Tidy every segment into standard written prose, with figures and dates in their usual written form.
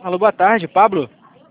Alô, boa tarde, Pablo?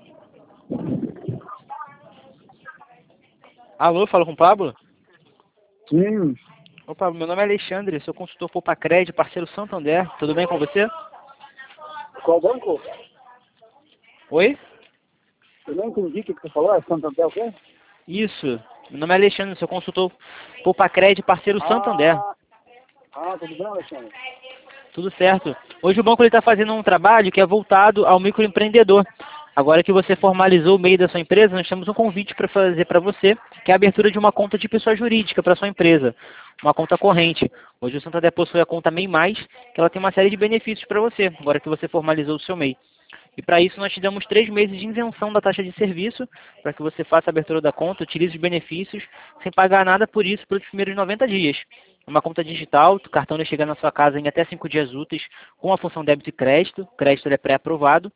Alô, falo com o Pablo? Sim. Ô, Pablo, meu nome é Alexandre, sou consultor Poupa-Cred, parceiro Santander. Tudo bem com você? Qual banco? Oi? Eu não entendi o que você falou. É Santander o quê? Isso. Meu nome é Alexandre, sou consultor Poupa-Cred, parceiro Santander. Tudo bem, Alexandre? Tudo certo. Hoje o banco está fazendo um trabalho que é voltado ao microempreendedor. Agora que você formalizou o MEI da sua empresa, nós temos um convite para fazer para você, que é a abertura de uma conta de pessoa jurídica para sua empresa, uma conta corrente. Hoje o Santander possui a conta MEI+, que ela tem uma série de benefícios para você, agora que você formalizou o seu MEI. E para isso nós te damos 3 meses de isenção da taxa de serviço, para que você faça a abertura da conta, utilize os benefícios, sem pagar nada por isso pelos primeiros 90 dias. É uma conta digital, o cartão vai chegar na sua casa em até 5 dias úteis, com a função débito e crédito. O crédito é pré-aprovado.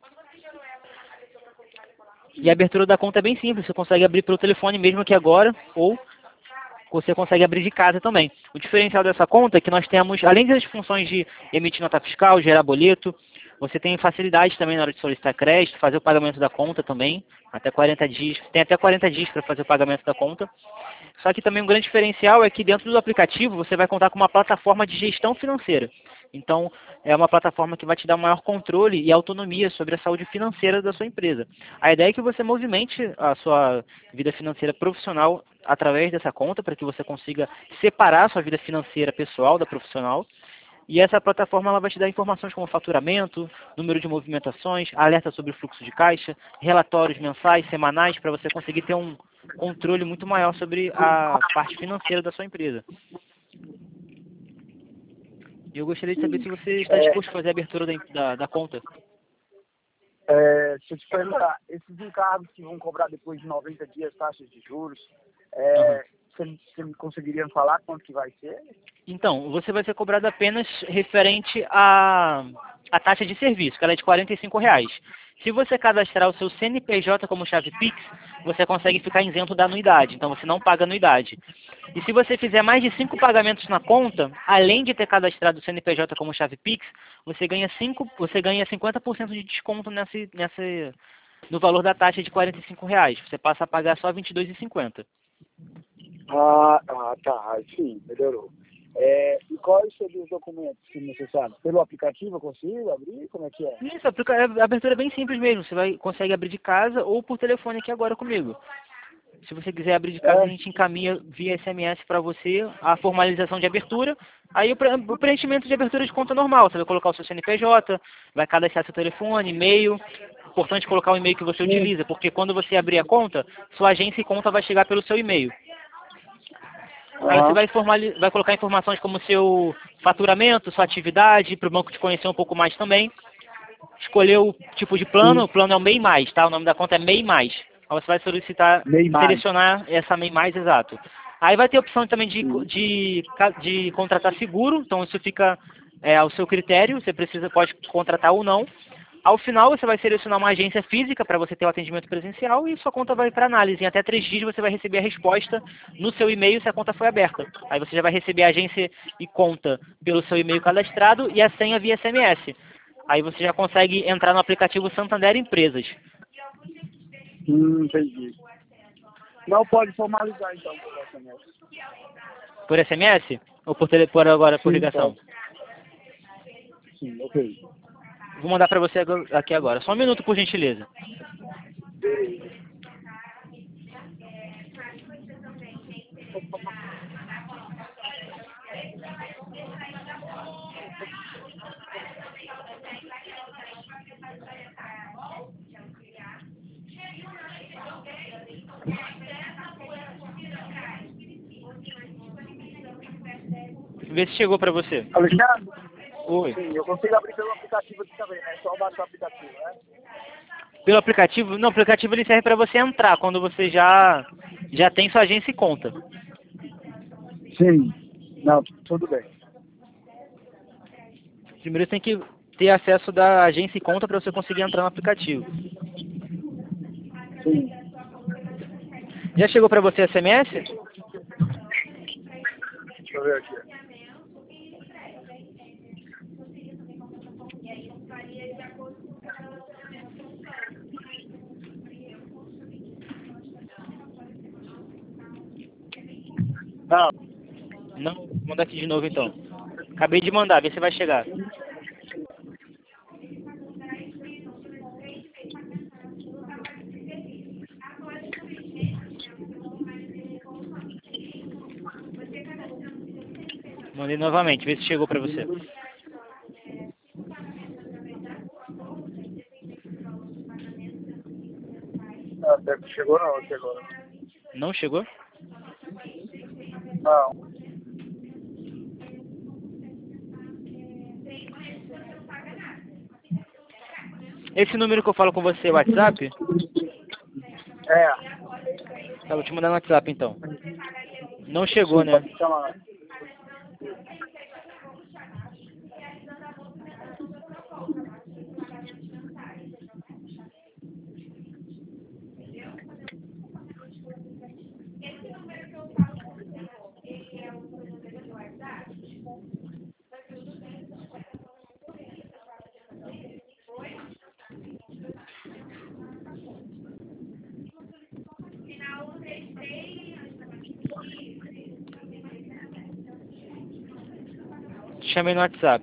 E a abertura da conta é bem simples, você consegue abrir pelo telefone mesmo aqui agora, ou você consegue abrir de casa também. O diferencial dessa conta é que nós temos, além das funções de emitir nota fiscal, gerar boleto, você tem facilidade também na hora de solicitar crédito, fazer o pagamento da conta também, até 40 dias, tem até 40 dias para fazer o pagamento da conta. Só que também um grande diferencial é que dentro do aplicativo você vai contar com uma plataforma de gestão financeira. Então, é uma plataforma que vai te dar maior controle e autonomia sobre a saúde financeira da sua empresa. A ideia é que você movimente a sua vida financeira profissional através dessa conta, para que você consiga separar a sua vida financeira pessoal da profissional. E essa plataforma ela vai te dar informações como faturamento, número de movimentações, alerta sobre o fluxo de caixa, relatórios mensais, semanais, para você conseguir ter um controle muito maior sobre a parte financeira da sua empresa. E eu gostaria de saber se você está disposto a fazer a abertura da conta. Deixa eu te perguntar, esses encargos que vão cobrar depois de 90 dias, taxas de juros, Uhum. você me conseguiria falar quanto que vai ser? Então, você vai ser cobrado apenas referente à taxa de serviço, que ela é de R$ 45. Se você cadastrar o seu CNPJ como chave Pix, você consegue ficar isento da anuidade, então você não paga anuidade. E se você fizer mais de 5 pagamentos na conta, além de ter cadastrado o CNPJ como chave Pix, você ganha 50% de desconto no valor da taxa de R$ 45. Você passa a pagar só R$ 22,50. Tá, sim, melhorou. E quais seriam os documentos que necessários? Pelo aplicativo eu consigo abrir? Como é que é? Isso, a abertura é bem simples mesmo. Você consegue abrir de casa ou por telefone aqui agora comigo. Se você quiser abrir de casa, a gente encaminha via SMS para você a formalização de abertura. Aí o preenchimento de abertura de conta normal. Você vai colocar o seu CNPJ, vai cadastrar seu telefone, e-mail. Importante colocar o e-mail que você Sim. utiliza, porque quando você abrir a conta, sua agência e conta vai chegar pelo seu e-mail. Aí você vai colocar informações como seu faturamento, sua atividade, para o banco te conhecer um pouco mais também. Escolher o tipo de plano, o plano é o MEI+, tá? O nome da conta é MEI+. Aí você vai selecionar essa MEI+, exato. Aí vai ter a opção também de contratar seguro, então isso fica ao seu critério, você pode contratar ou não. Ao final você vai selecionar uma agência física para você ter o atendimento presencial e sua conta vai para análise. Em até 3 dias você vai receber a resposta no seu e-mail se a conta foi aberta. Aí você já vai receber a agência e conta pelo seu e-mail cadastrado e a senha via SMS. Aí você já consegue entrar no aplicativo Santander Empresas. Entendi. Não pode formalizar então por SMS. Por SMS? Ou por Sim, ligação? pode. Sim, ok. Vou mandar para você aqui agora. Só um minuto, por gentileza. Vê se chegou para você. Alexandre? Oi. Sim, eu consigo abrir pelo aplicativo aqui também, né? Só baixar o aplicativo, né? Pelo aplicativo? Não, o aplicativo ele serve para você entrar quando você já tem sua agência e conta. Sim. Não, tudo bem. Primeiro você tem que ter acesso da agência e conta para você conseguir entrar no aplicativo. Sim. Já chegou para você SMS? Deixa eu ver aqui. Não. Não? Vou mandar aqui de novo então. Acabei de mandar, vê se vai chegar. Mandei novamente, vê se chegou pra você. Até que chegou não, chegou. Não chegou? Não. Esse número que eu falo com você é o WhatsApp? É. Tá, vou te mandar no WhatsApp então. Não chegou, Sim, né? pode chamar. Te chamei no WhatsApp.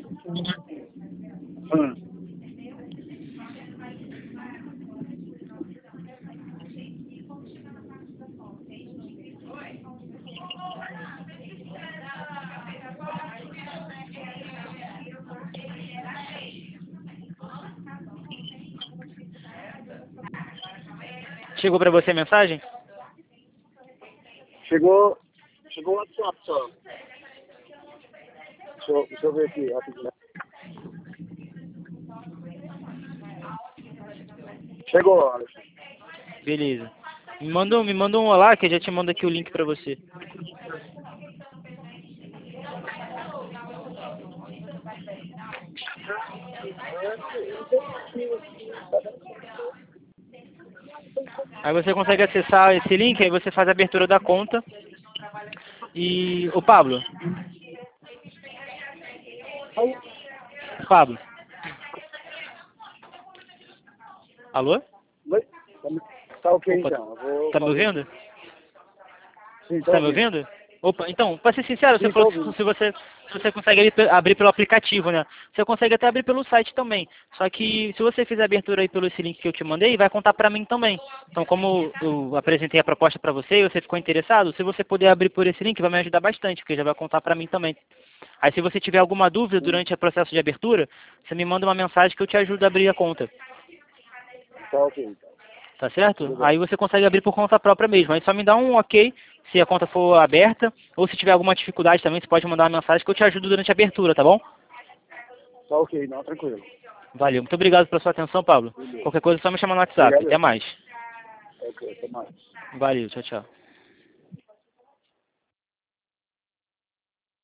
Chegou pra você a mensagem? Chegou o WhatsApp só. Deixa eu ver aqui, rapidinho. Chegou, Alexandre. Beleza. Me manda um olá que eu já te mando aqui o link pra você. Aí você consegue acessar esse link, aí você faz a abertura da conta. E... Ô Pablo. Pablo. Alô? Oi? Tá ok, Opa, então. Eu vou tá me fazer. ouvindo? Sim, Tá me ouvindo? Opa, então, pra ser sincero, você Sim, tô falou ouvindo. que se você consegue abrir pelo aplicativo, né? Você consegue até abrir pelo site também. Só que se você fizer a abertura aí pelo esse link que eu te mandei, vai contar pra mim também. Então, como eu apresentei a proposta pra você e você ficou interessado, se você puder abrir por esse link, vai me ajudar bastante, porque já vai contar pra mim também. Aí, se você tiver alguma dúvida durante o processo de abertura, você me manda uma mensagem que eu te ajudo a abrir a conta. Tá ok, então. Tá certo? Aí você consegue abrir por conta própria mesmo. Aí só me dá um ok se a conta for aberta, ou se tiver alguma dificuldade também, você pode mandar uma mensagem que eu te ajudo durante a abertura, tá bom? Tá ok, não, tranquilo. Valeu. Muito obrigado pela sua atenção, Pablo. Beleza. Qualquer coisa é só me chamar no WhatsApp. Obrigado. Até mais. Ok, até mais. Valeu. Tchau, tchau.